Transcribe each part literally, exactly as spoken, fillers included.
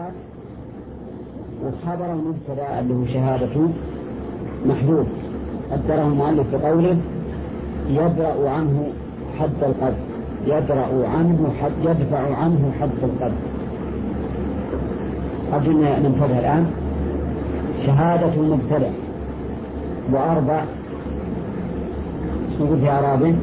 شهادات، وخبر المبتدا اللي هو شهادة محذوف قدره المؤلف بقوله يدرأ عنه حد القذف، يدرأ عنه حد يدفع عنه حد القذف. أرجو أن ننتبه الآن. شهادة المبتدا وأربع نقول في أعرابه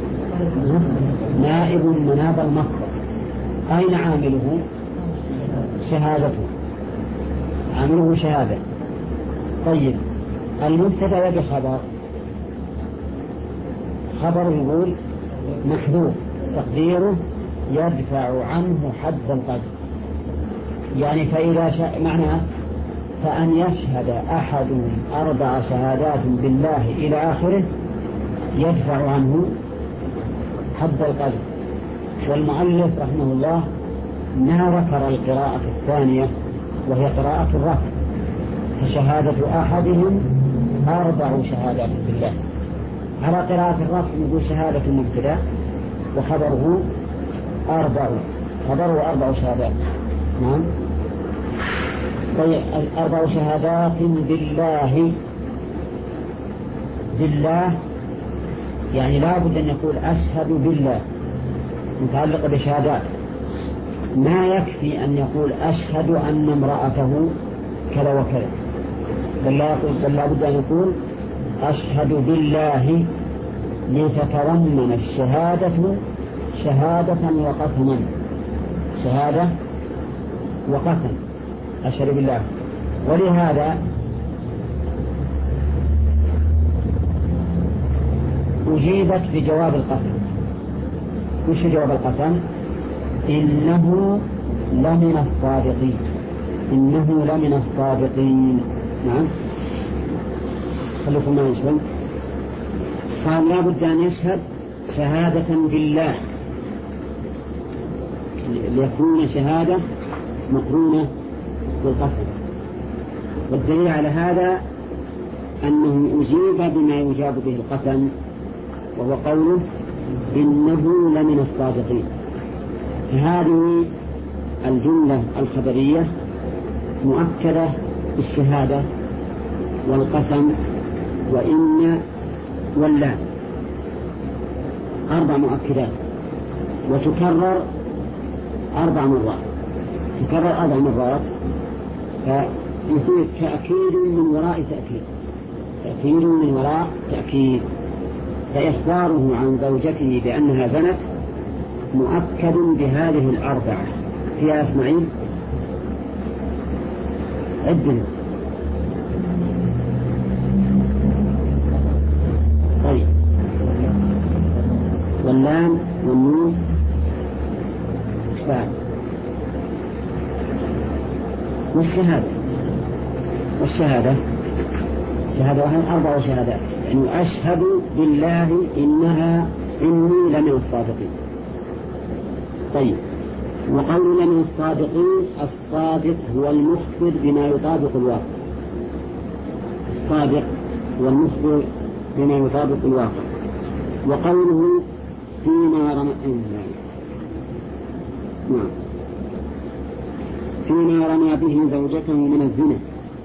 نائب مناب المصدر. أين عامله؟ شهادته، عامله شهادة. طيب المبتدا يبي خبر، خبر يقول محذوف تقديره يدفع عنه حد القذف، يعني فإذا شاء معناه فأن يشهد أحد أربع شهادات بالله إلى آخره يدفع عنه حد القذف. والمؤلف رحمه الله ما ذكر القراءة الثانية وهي قراءة الرفع، فشهادة أحدهم أربع شهادات بالله. على قراءة الرفع يقول شهادة المبتدا وخبره أربع، خبره أربع شهادات. نعم. طيب أربع شهادات بالله، بالله يعني لا بد أن يقول أشهد بالله متعلق بشهادات، ما يكفي أن يقول أشهد أن امرأته كذا وكذا، بل لا يقول بل لا بد أن يقول أشهد بالله لتتضمن الشهادة شهادة وقسما، شهادة وقسم أشهد بالله. ولهذا أجيبت بجواب القسم. وش جواب القسم؟ إنه لمن الصادقين، إنه لمن الصادقين. نعم. خليكم معي شوي. قال لا بد أن يشهد شهادة بالله ليكون شهادة مقرونة بالقسم. والدليل على هذا أنه أجيب بما يجاب به القسم، وهو قوله إنه لمن الصادقين. هذه الجملة الخبرية مؤكدة بالشهادة والقسم وإن واللام، أربع مؤكدات، وتكرر أربع مرات، تكرر أربع مرات، فيصير تأكيد من وراء تأكيد، تأكيد من وراء تأكيد. فإخباره عن زوجته بأنها زنت مؤكد بهذه الأربعة. فيها إسماعيل عدنا. طيب واللام والنون بعد والشهادة، والشهادة شهادة واحدة أربع شهادات، يعني أشهد بالله إنها إني لمن الصادقين. طيب وقولنا من الصادقين، الصادق هو المخبر بما يطابق الواقع، الصادق هو المخبر بما يطابق الواقع. وقوله فيما رمى نعم فيما رمى به زوجته من الزنا،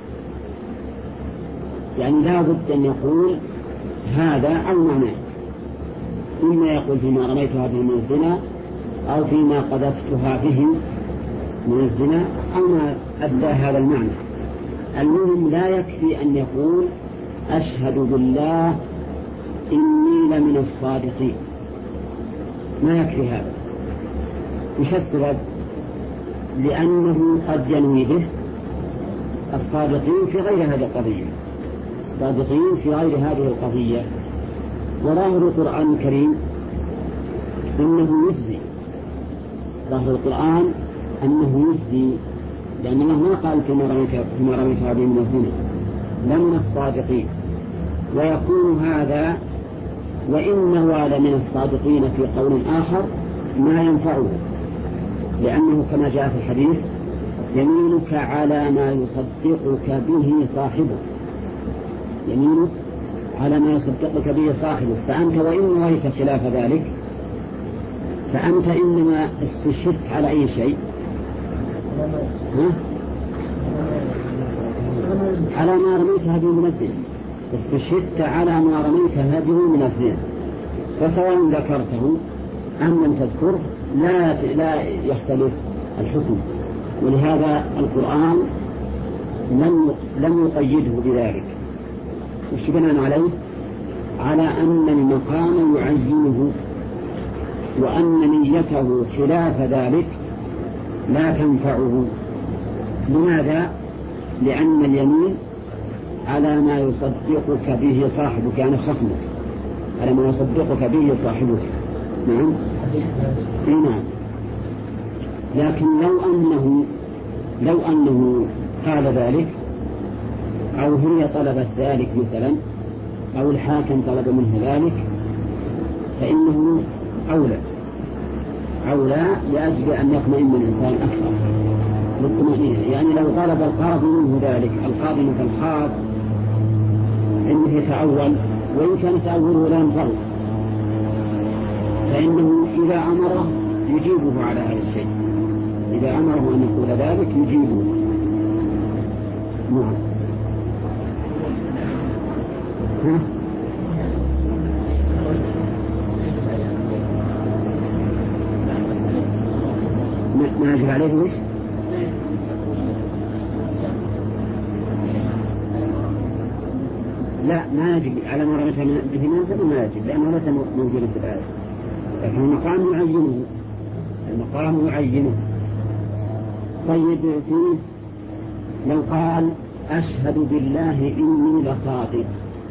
يعني لا بد أن يقول هذا أو معناه، إما يقول فيما رميتها به من الزنا أو فيما قذفتها به من الزنا أو ما أدى هذا المعنى. المهم لا يكفي أن يقول أشهد بالله إني لمن الصادقين، ما يكفي هذا. وش السبب؟ لأنه قد ينوي به الصادقين في غير هذه القضية، الصادقين في غير هذه القضية. وظاهر القرآن الكريم أنه يجزي، ظاهر القرآن أنه يجزي، لأن الله ما قال فيما رميتها به من الزنا لمن الصادقين. ويكون هذا وإن نوى لمن الصادقين في قول آخر ما ينفعه، لأنه كما جاء في الحديث يمينك على ما يصدقك به صاحبه، يمينك على ما يصدقك به صاحبه. فأنت وإن نويت خلاف ذلك فأنت إنما استشهدت على أي شيء؟ ها؟ على ما رميت هديه من الزنا، استشهدت على ما رميت هديه من الزنا، فسواء ذكرته أم لم تذكره لا لا يختلف الحكم. ولهذا القرآن لم لم يقيده بذلك. وش بناء عليه؟ على أن المقام يعينه، وأن نيته خلاف ذلك لا تنفعه. لماذا؟ لأن اليمين على ما يصدقك به صاحبك، يعني خصمك، على ما يصدقك به صاحبك. نعم. نعم. لكن لو أنه لو أنه قال ذلك، أو هي طلبت ذلك مثلا، أو الحاكم طلب منه ذلك، فإنه أولى أولى لأجل أن يطمئن الإنسان أكثر بالطمأنينة. يعني لو طلب القاضي منه ذلك، القاضي مثل خاف إنه يتأول، وإن كان تأوله لا ينفع، فإنه إذا أمره يجيبه على هذا الشيء، إذا أمره أن يقول ذلك يجيبه. نعم. ما يجب عليه وش؟ لا، ما يجب على ما رمته به نازل، ما يجب لأنه ليس موجودا في الآية، لكن المقام يعينه، المقام يعينه. طيب، فيه لو قال أشهد بالله إني لصادق،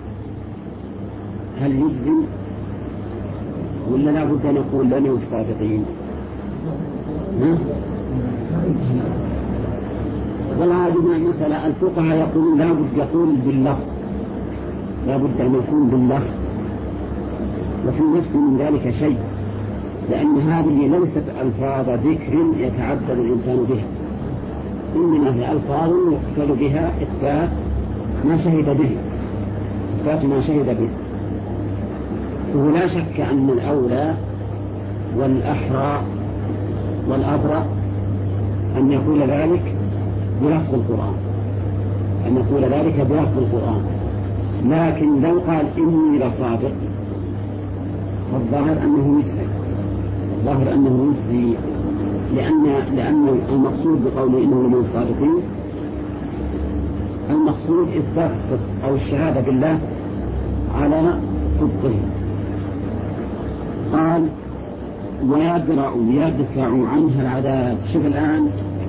هل يجزم ولا لا بد أن يقول لنا الصادقين؟ والله هذه مسألة الفقهاء يقولون لا بد يقول باللفظ، لا بد أن يكون باللفظ، وفي نفس من ذلك شيء، لأن هذه ليست ألفاظ ذكر يتعبد الإنسان بها، إنما هي ألفاظ يقصد بها إثبات ما شهد به، إثبات ما شهد به. ولا شك أن الأولى والأحرى والأبرأ أن يقول ذلك بلفظ القرآن، أن يقول ذلك بلفظ القرآن. لكن لو قال إني لصادق، فالظاهر أنه يجزي، الظاهر أنه يجزي، لأن لأن المقصود بقوله إنه من الصادقين، المقصود إثبات الصدق أو الشهادة بالله على صدقه. قال ويدرأ يدفع عنها العذاب. شوف الآن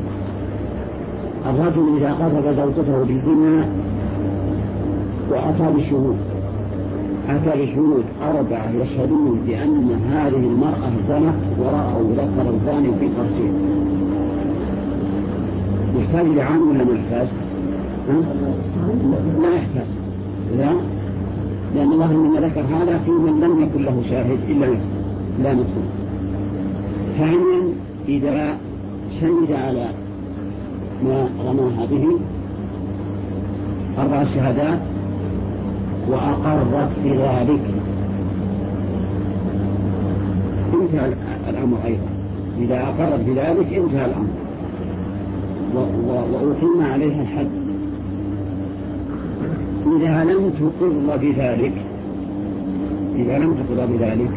الرجل إذا قذف زوجته بالزنا وأتى بشهود أتى بشهود أربعة يشهدون بأن هذه المرأة زنت ورأوا ذكر الزاني في فرجه، يحتاج لعام ولا ما يحتاج؟ لا يحتاج، لا، لأن الله إنما ذكر هذا في من لم يكن له شاهد إلا نفسه لا نفسه. ثانيا إذا شهد على ما رماها به أربع شهادات وأقرت بذلك، انتهى الأمر أيضا. إذا أقرت بذلك انتهى الأمر وأقيم عليها الحد. إذا لم تقر بذلك إذا لم تقر بذلك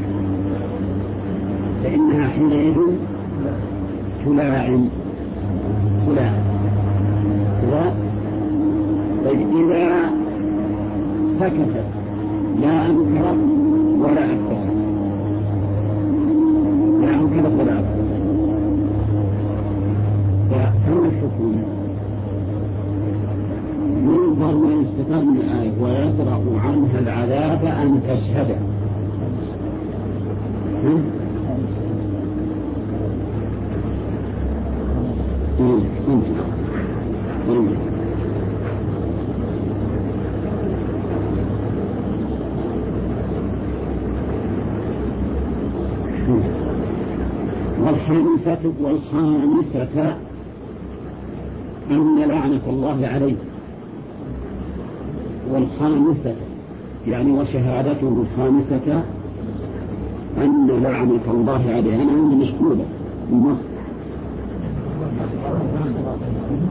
فإنها حينئذ تلاعن تلاعن طيب إذا سكتت لا أنكرت ولا أكبرت، لا أنكرت ولا أكبرت، فهم الحكم ينظر ما يستفاد من الآية ويطرق عنها العذاب أن تشهد. والخامسة والخامسة أن لعنة الله عليه، والخامسة يعني وشهادته الخامسة أن لعنة الله عليه. أنا عندي مشكلة بمصر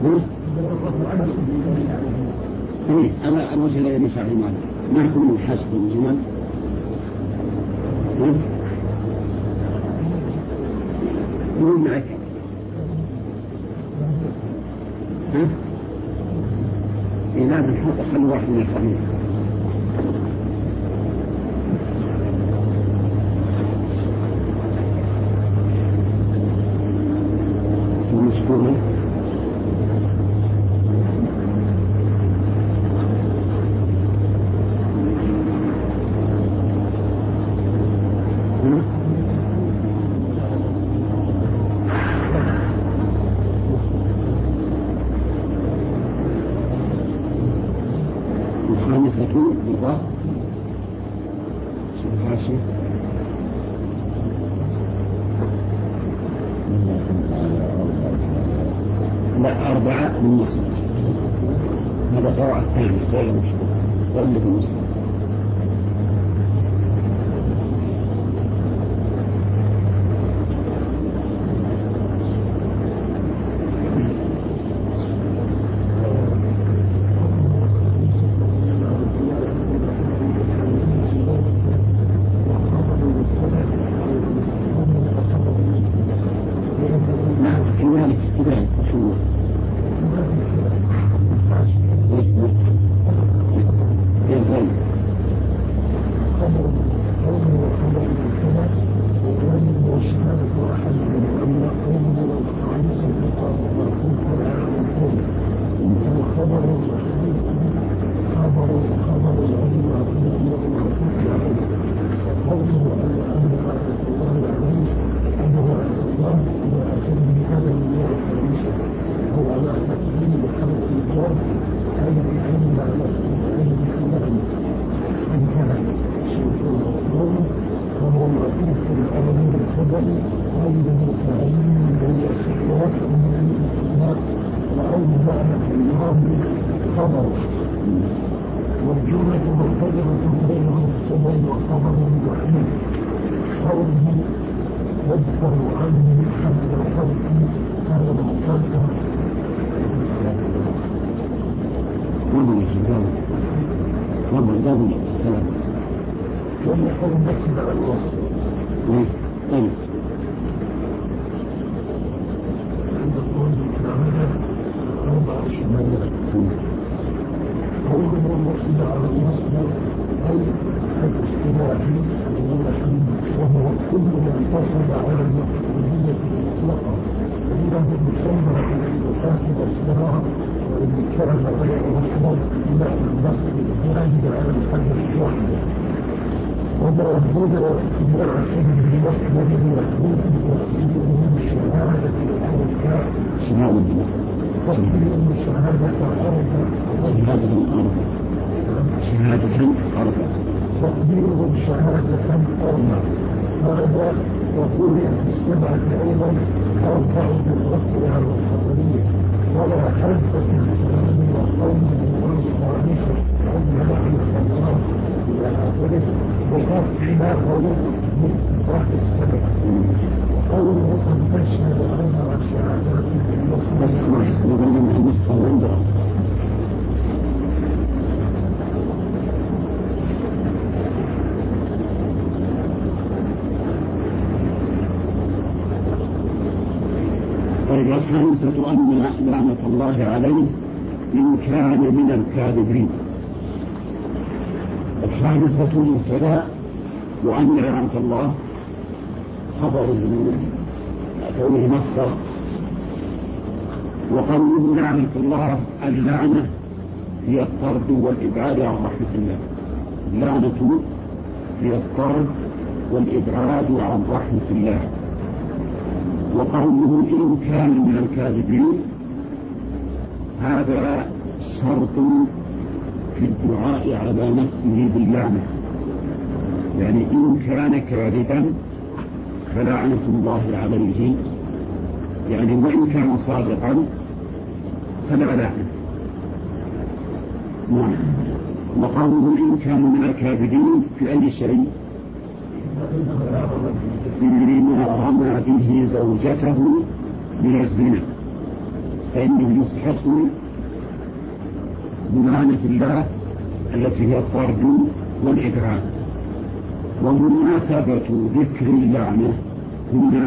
إيه أنا الوجه لا يمسع في ماله ما يكون من حاسة الجمل يقول معك ها؟ إيه لازم نحط خلوا واحد من الفرمين ومشكورة لا أربعة من مصر هذا قراءة الثاني غير مشهور وأنه في مصر والجملة مرتبطة بينهم السبب والخبر الوحيد قوله يدفع عنه حمل الخلق هذا مختلف ومن الجبال ومن ذلك الكلام ثم يقول نكتب على الوصف طيب عند القول الكلام أربع شمالات قوله المقصد على المصدر أي الاجتماعي وهو كل من اتصل على المقصودية المطلقة فإنه مسمى بالمكاتب الصراع وإن كان غير مصدر إلى النصر الزائد على الحدث الواحد وما يبدو اجتماع سبب المصدر المحدود وتفسيره بالشهادة الحركاء شهادة تصديق الشهادة أربعة شهادة أربعة شهادة أربعة تصديق الشهادة أربعة هذا يقول في السبعة أيضا أربع بالرفع على الخطرية ولا حرف في الإسلام والقوم والخامسة عندما نحن الخطرات إلى آخره وقف فيما قوله من إطراح السبع قوله قد تشهد أربع شهادات بس نظام النسخة وعندها طيب الخامسة أن لعنة الله عليه إن كان من الكاذبين الخامسة مبتدأ وأن لعنة الله خبر من كونه مصدر وقوله لعنة الله اللعنة هي الطرد والإبعاد عن رحمة الله اللعنة هي الطرد والإبعاد عن رحمة الله وقوله إن كان من الكاذبين هذا شرط في الدعاء على نفسه باللعنة يعني إن كان كاذبا فلعنة الله عليه يعني وإن كان صادقا فلا لعنة نعم وقوله إن كان من الكاذبين في أي شيء بما رمى به زوجته من الزنا فإنه يستحق بلعنة الله التي هي الطرد والإبعاد. ومناسبة ذكر اللعنة هنا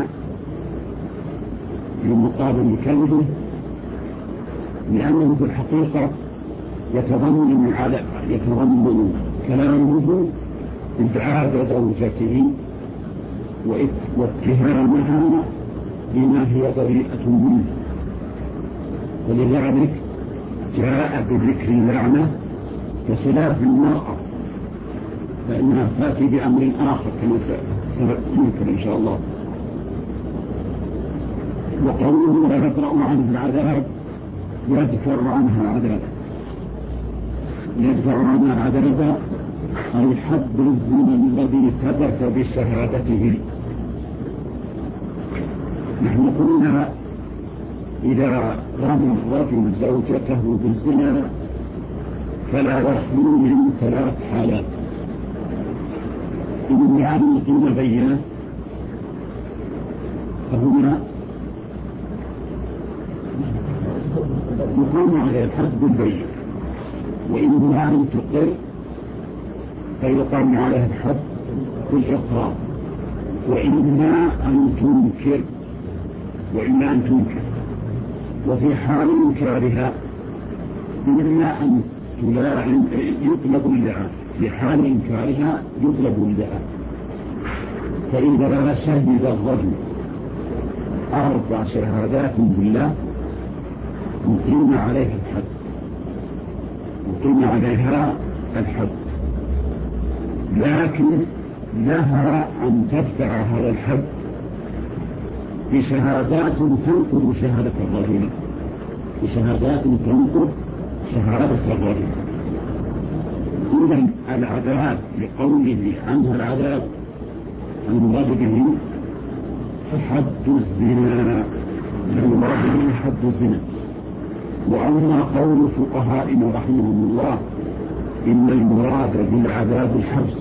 لمقابل كلمه، لأنه في الحقيقة يتضمن على يتضمن كلامه إبعاد زوجته واتهامها بما هي بريئة منه، ولذلك جاء بذكر اللعنة بخلاف المرأة فإنها تأتي بأمر آخر كما سنذكر إن شاء الله. وقوله لا يدرأ عنه العذاب يدفع عنها عذاب، يدفع عنها عذاب أي حد الزنا الذي ثبت بشهادته. نحن قلنا إذا رمى الرجل زوجته بالزنا فلا يخلو من ثلاث حالات: إن يعلم قيمة بينة فهنا يقام على الحد بالبين، وإن يعلم تقر فيقام عليه الحد بالإقرار، وإما أن تنكر وإما أن تنكر. وفي حال إنكارها إما أن تلاعن يطلب اللعان، في حال إنكارها يطلب اللعان. فإذا شهد الرجل أربع شهادات بالله يقيم عليها الحد، يقيم عليها الحد، لكن لها أن تدفع هذا الحد بشهادات تنقض شهادة الرجل، بشهادات تنقض شهادة الرجل. إذن العذاب لقوله عنها العذاب المراد به حد الزنا، المراد به حد الزنا. وأما قول فقهائنا رحمهم الله إن المراد بالعذاب الحبس،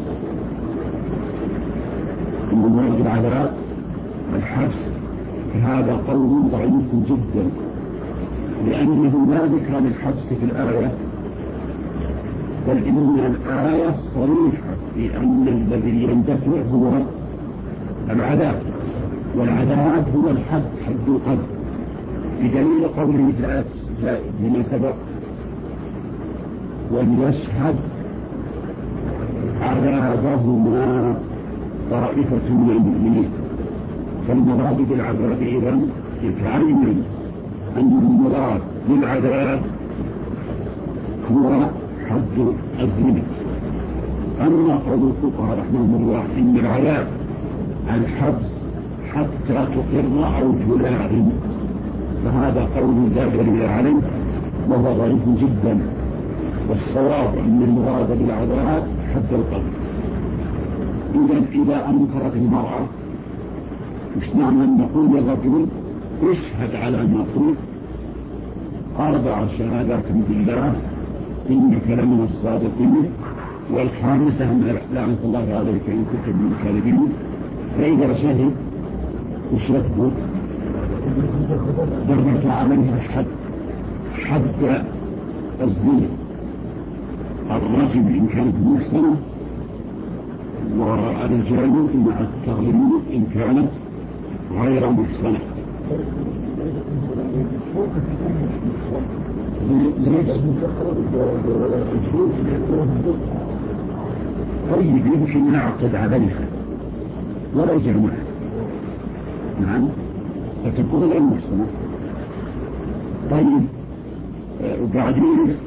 إن المراد بالعذاب الحبس، هذا قول ضعيف جدا، لأنه لا ذكر للحبس في الآية، بل إن الآية صريحة في أن الذي يندفع هو العذاب، والعذاب هو الحد، حد القذف، بدليل قوله تعالى لما سبق وليشهد عذابهما طائفة من المؤمنين. فالمراد بالعذاب إذن يتعين أن المراد بالعذاب هو حد الزنا. أما قول الفقهاء رحمهم الله إن العذاب الحبس حتى تقر أو تلاعن، فهذا قول لا دليل عليه وهو ضعيف جدا، والصواب أن المراد بالعذاب حد القذف. إذا إذا أنكرت المرأة مش معنى أن نقول للرجل اشهد على ما قلت أربع شهادات بالله إنك لمن الصادقين، والخامسة من لعنة الله عليك إن كنت من الكاذبين. فإذا شهد وشركه درجة عليها الحد، حد الزنا. الرجل إن كانت محسنة، والرجال مع التغليب إن كانت غير محسنة. طيب يمكن نعقد عليها ولا جمع، نعم، فتكون غير محسنة. طيب وبعدين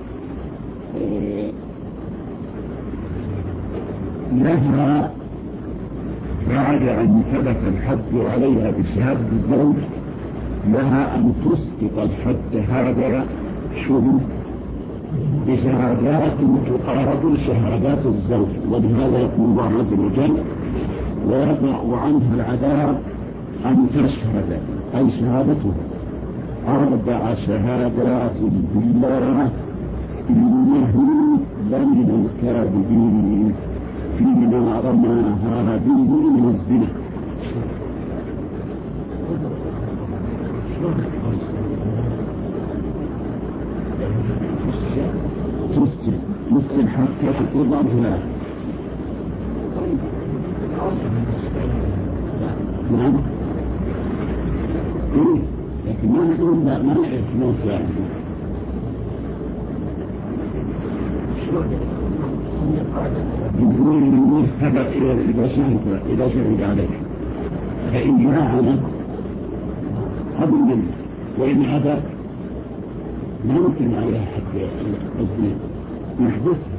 لها بعد أن ثبت الحد عليها بشهادة الزوج لها أن تسقط الحد هذا شهود بشهادات تقارب شهادات الزوج. ولهذا يقول الله عز وجل ويضع عنها العذاب أن تشهد، أي شهادتها أربع شهادات بالله إنه لمن الكاذبين فيما رماها به من الزنا. حتى تقر أرجلاه. نعم إيه لكن ما نقول ما نعرف موت يعني يقول النور سبق إذا شهد إذا شهد عليك فإن جاءنا قبل منه وإن عذر ما ممكن عليها حتى الأزمين نحدثها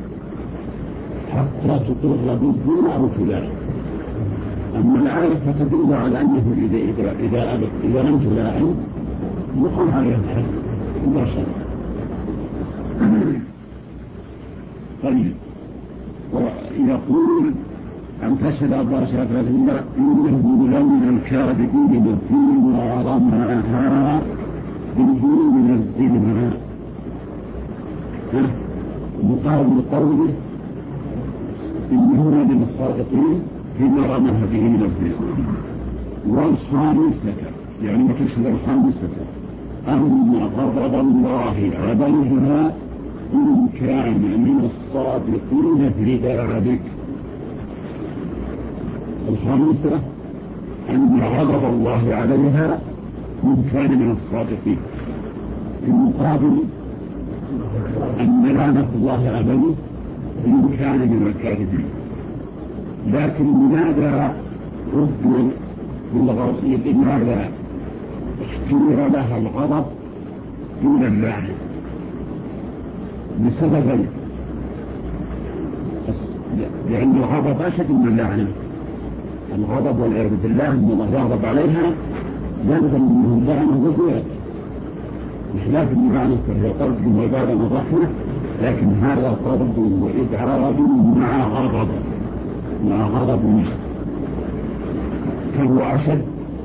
حتى تقر بالدين أو تلاعب. أما العارف فتدل على أنه إذا إذا إذا إذا لم تلاعب يقوم عليها الحد مباشرة. طيب ويقول أن تشهد أربع شهادات إنه بلون الكاذبين بالدين وعظمها بالدين من الزنا مقابل قوله إنه من الصادقين فيما رمها به من الزنا. والخامسة يعني وتشهد الخامسة أن غضب الله عليها إن كان من الصادقين في ذلك. الخامسة أن غضب الله عليها إن كان من الصادقين في المقابل أن لعنة الله عليه إن كان من الكاذبين. لكن لماذا رد لماذا اختير لها الغضب دون اللعنة؟ لسببين. لأن الغضب أشد من اللعنة. الغضب والعياذ بالله أن الله يغضب عليها يلزم منه اللعنة وزيادة بخلاف اللعنة فهي طرد وعبادة ورحمة، لكن هذا طرد وإدعاء مع غضب مع غضب فهو أشد.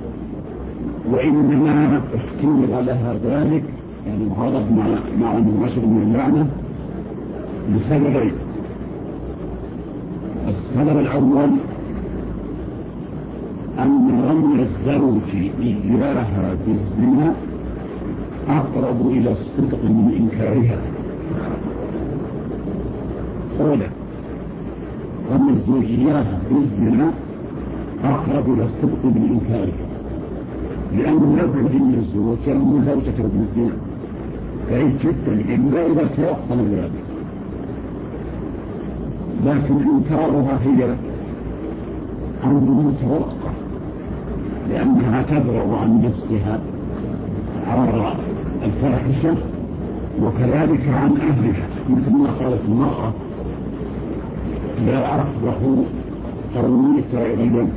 وإنما اختير لها ذلك يعني الغضب مع مع أنه أشد من اللعنة لسببين. السبب الأول أن رمي الزوج إياها بالزنا أقرب إلى الصدق من إنكارها. أولا رمي الزوج إياها بالزنا أقرب إلى الصدق من إنكارها، لأنه يبعد من الزوج من زوجته بالزنا بعيد جدا إلا إذا توقن ذلك. لكن إنكارها هي أمر متوقع لأنها تبرع عن نفسها عرى الفاحشة وكذلك عن أهلها، مثل ما قالت المرأة لا أفرح قومي سائلا.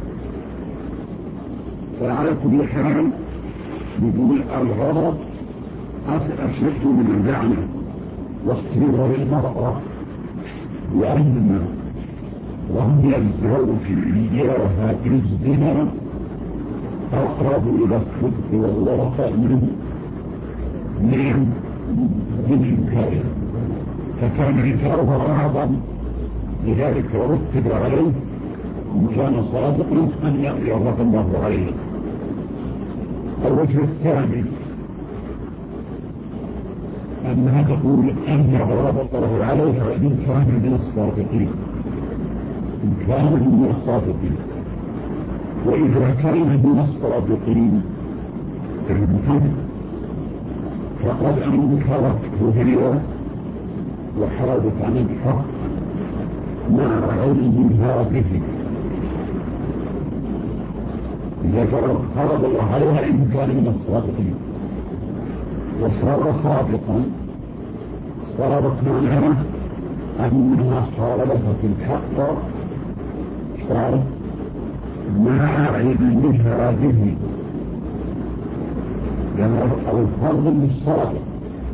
فعلى كل حال بدون الغضب أشد من اللعنة واستمرار المرأة، لأن رمي الزوج إياها بالزنا أقرب إلى الصدق والوفاء منه من إنكاره، فكان إنكارها أعظم. لذلك رتب عليه إن كان صادقا أن يغضب الله عليه. الوجه الثاني أنها تقول أن غضب الله عليها إن كان من الصادقين إن كان من الصادقين وإذا كان من الصادقين فقد أنكرته هي وحرجت عن الحق مع علمها به. إذا فرض الله عليها إن كان من الصادقين وصار صادقا صارت معناها أنها صارت الحق صارت مع علمها به، لأن الفرض للصادق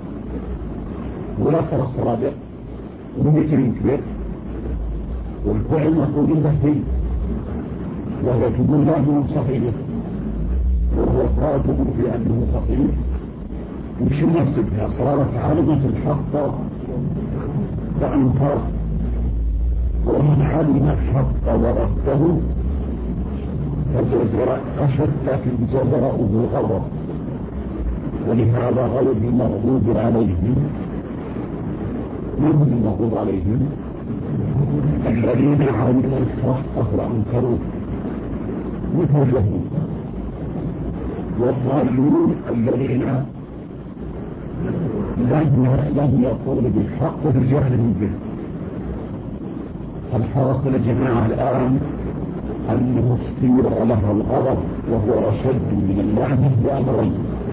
ولا صار الصادق ومثل كبير والفعل مفعول به وهو تقول لا من صحيح وهو صادق في أنه صحيح وش النفس بها صارت عالمة الحق فأنكر، ومن علم الحق ورده فجزر أشد في جزره بالغضب، ولهذا غلب المغضوب عليهم من المغضوب عليهم الذين عملوا الحق وأنكروا مثل اليهود، والضالون الذين لم يقولوا بالحق وبالجهل به. فالحاصل يا جماعة الآن أنه اختير له الغضب وهو أشد من اللعنة بأمرين.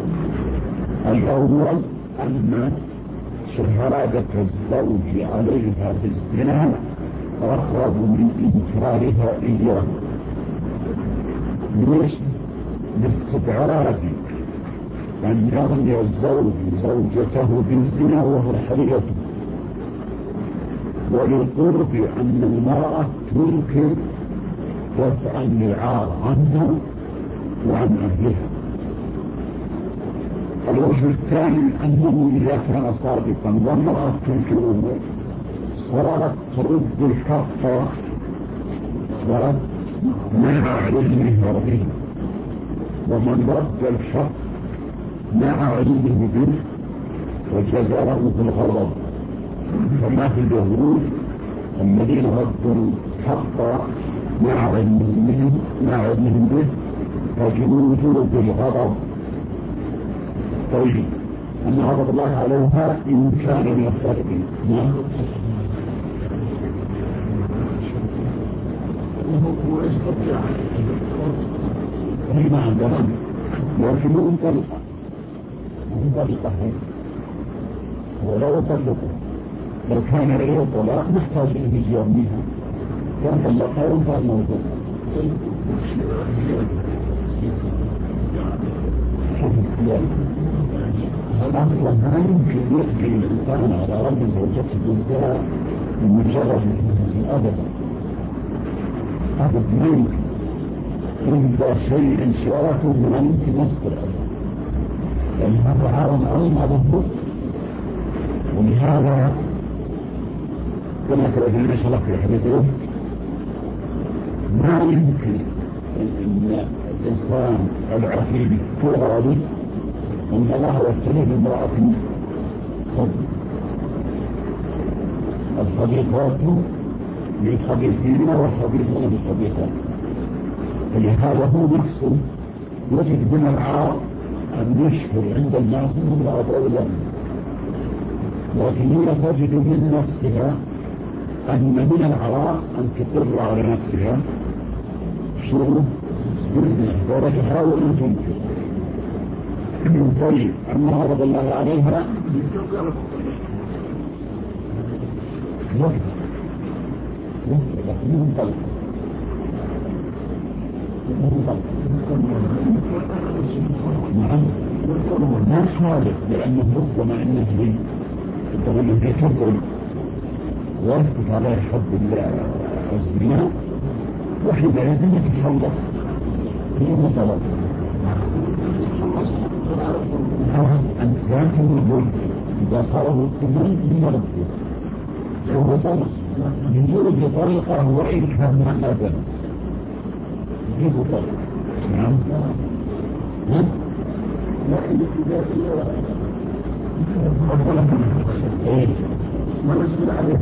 الأول أن شهادة الزوج عليها بالزنا أقرب من إنكارها إياه. ليش؟ لاستبعاد أن يرمي الزوج زوجته بالزنا وهو حريته، وللقرب أن المرأة تنكر دفعا للعار عنها وعن أهلها. الوجه الثاني أنه إذا كان صادقا والمرأة تنكره صارت ترد الحق صارت مع علمه به، ومن رد الحق مع علمه به وجزره بالغضب، كما في اليهود الذين ردوا الحق مع علمهم مع علمهم به فجلوده بالغضب. طيب أن غضب الله عليها إن كان من الصادقين. نعم. هو يستطيع ما عندهم لكن انطلق انطلق ولو طلقوا لو كان غير طلاق نحتاج إليه يوميها كان طلقها وانتهى الموضوع. أصلا ما يمكن يقضي الإنسان على رب زوجته بالزنا من مجرد أبدا أبدا ما يمكن إلا شيء سواته ما يمكن نصبر أبدا، لأن هذا عالم عظيم على الضوء. ولهذا كما سألنا شرح في حديثه ما يمكن أن الإنسان العقيد تغرد أن الله يبتلي بامرأة صد الخبيثات للخبيثين والخبيثون بالخبيثات. فلهذا هو نفسه يجد من العار أن يشكر عند الناس من الأضرار له، لكن هي تجد من نفسها أن من العراء أن تقر على نفسها شروط بإذنه ورجحاول أن تنكر. طيب أما غضب الله عليها يوم يوم لكن ينطلق نعم ما صالح، لأنه ربما أنه لي ربما يتفضل ويثبت عليه حب الزنا وحينئذ يتخلص في المطلب أن يكون البيت إذا صاره الثمان من ربه وهو طرق يجب بطريقة وإنها مع أبدا يجب طريقة. نعم نعم لكن الابتدائية ايه ما يصير عليه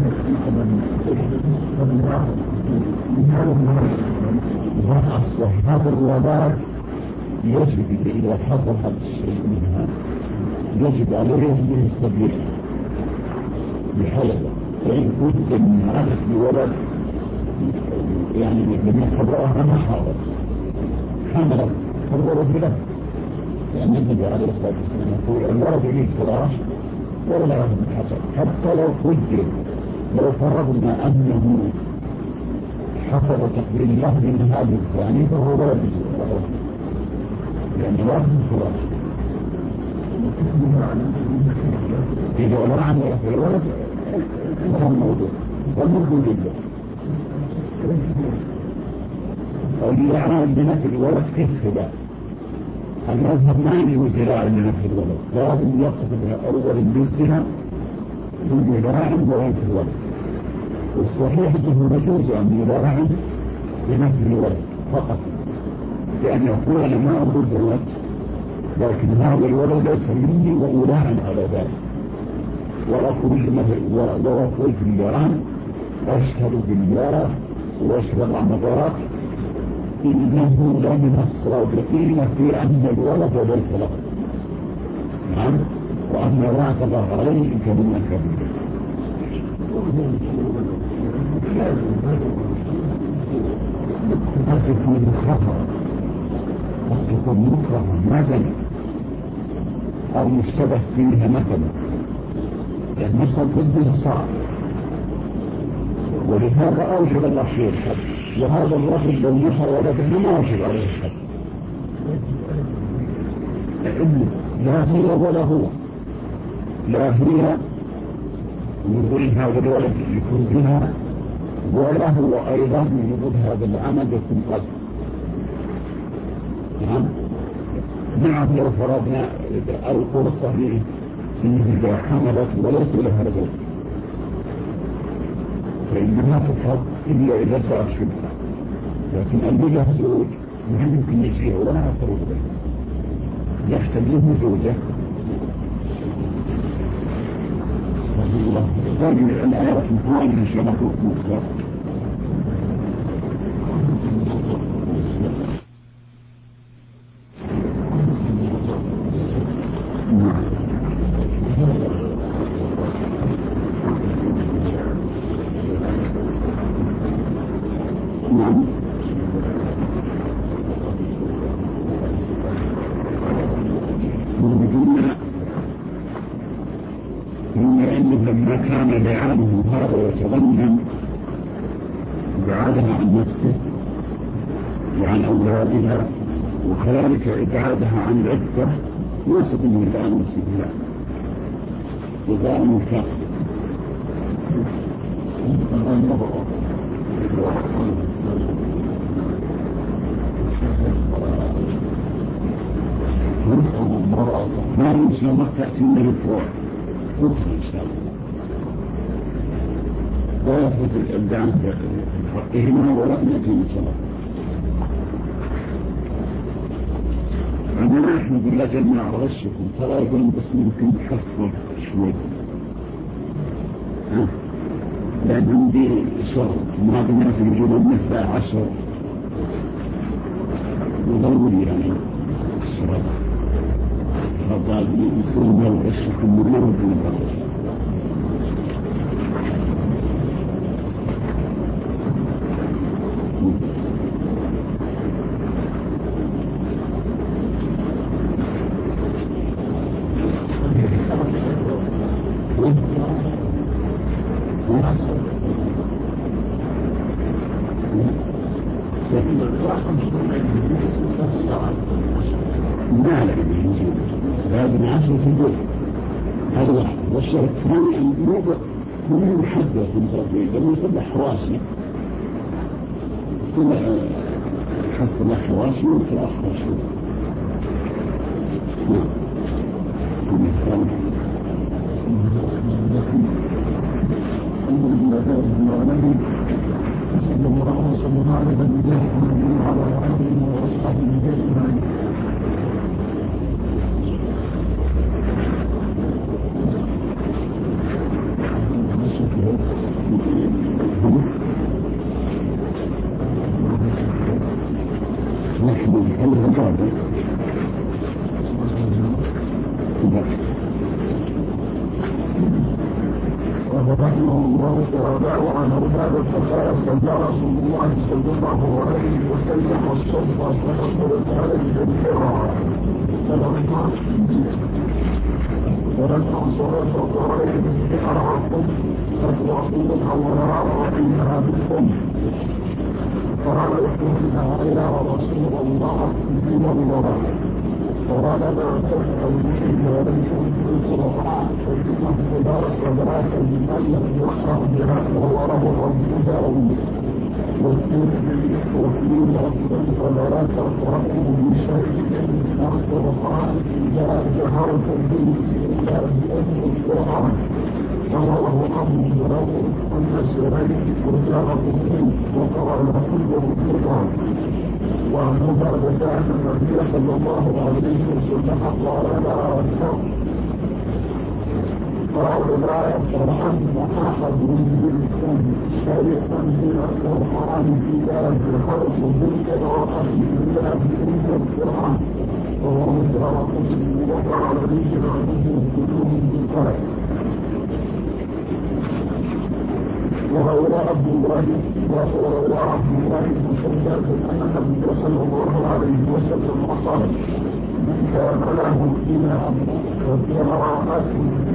هذا أصلا هذا الوباء يجب إذا حصل هذا الشيء منها يجب عليه أن يستبيع بحلبة، فإن كنت من عادة الولد يعني لما خبرها ما حاضر حملت فالولد بلد، لأن النبي عليه الصلاة والسلام يقول الولد إليه فراش ولا يعلم الحسن حتى لو قدر لو فرضنا أنه حصل تقدير الله من هذا الثاني فهو ولد الفراش لأن الولد الفراش إذا ولا عن الولد انتهى الموضوع والموضوع لله. والإعراب بنفي الولد كيف خلاف المذهب ما يجوز ذراع لنفي الولد، لازم يقصد أول بالزنا ثم ذراع ونفي الولد. والصحيح أنه يجوز أن يذراع لنفي الولد فقط، لأن يقول أنا ما أرد الولد لكن هذا الولد ليس مني وأولاعا على ذلك، وركول وركول في الجيران واشتروا بالجارة واشتروا عمضات إنه لمن الصادقين في أن الولد ليس له نعم وأن لا تبغى عليه كمن كبير قد تكون خطأ قد تكون مكرها مثلا أو مشتبه فيها مثلا لأن مثلا ضده صعب ولهذا أوجب الله فيه الحد وهذا الرجل لو نحر ولده ما أوجب عليه الحد لأن لا هي ولا هو لا هي يقول هذا الولد لكرزها ولا هو أيضا يقول هذا العمل يكون قصد نعم نعم لو فرضنا القرصة إذا حملت وليس لها رزق فإنها تفرض إلا إذا صارت شبهة لكن البجة زوج ما يمكن يجيه ولا يفرض به يحتاجه زوجة صحيح الله راجل الآيات محاولة من شبكة مختار لما كان لعانه هذا ويتضمن إبعادها عن نفسه وعن أولادها وكذلك إبعادها عن العدة يوسف من لعان نفسه الله جزاء مكافئ ما إن شاء الله تأتي من الفروع أخرى إن شاء الله لا يفوت الإبداع في حقهما ولا نأتي إن شاء الله عندما نحن بالله جميع غشكم فلا يقولون بس ممكن تحصل شوي لأن عندي شر بعض الناس يجون من الساعة عشر وضروري يعني الشرط فضال يصير بل غشكم مرمر بن الغش لازم عشر في البيت هذا واحد والشيء الثاني أن يوضع من محدث من صدرين لما يصبح حواشي يصبح حصل الله حواشي ويمكن أحواشي نعم كم يحصل صلى الله وسلم على نبينا محمد وعلى آله وأصحابه أجمعين نحن بحل الغابة ورحمه الله تعالى وعن عبادة فقال صلى رسول الله صلى الله عليه وسلم والصدق فنصر تعالى بالكرام فلما ورفع صلاة الضرائب بأرعاكم فتوعدونها وراء إنها بالكم قال يقولنا إلى رسول الله من الله قال لا تفعل إلا لكم بالقرآن فإنه لا صدرات لمن لم يقرأ بها وهو له رب داود وقيل ربا فلا تقرأوا بشيء من القرآن إذا جهرتم به إلا بأمر القرآن رواه أبو داود والنسائي وجاءكم منه وقرأ كله القرآن وعن عبادة أن النبي صلى الله عليه وسلم قال لا أكثر وهؤلاء القرآن أخذوا بالكم شريطا من القرآن في ذلك الخلق بالقراءة بالله عند القرآن وهو مدرك وقال بجرعه كلهم بالقرآن وهؤلاء عبد الله وهؤلاء عبد الله بن شداد أن النبي صلى الله عليه وسلم قال من كان له إمام وقراءة